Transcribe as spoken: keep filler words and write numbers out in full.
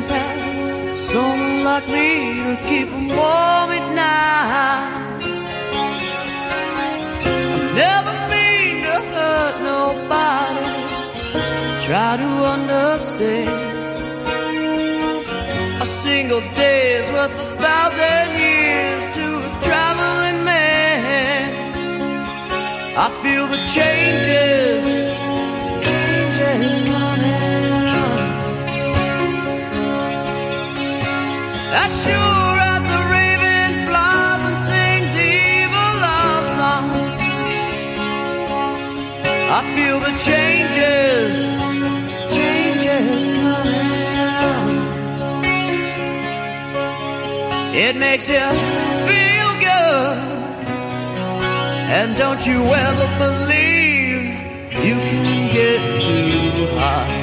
friends have someone like me to keep them warm at night. I never mean to hurt nobody, try to understand. A single day's worth a thousand years to a traveling man. I feel the changes, changes coming on. As sure as the raven flies and sings evil love songs, I feel the changes, changes coming on. It makes you feel good, and don't you ever believe you can get too high.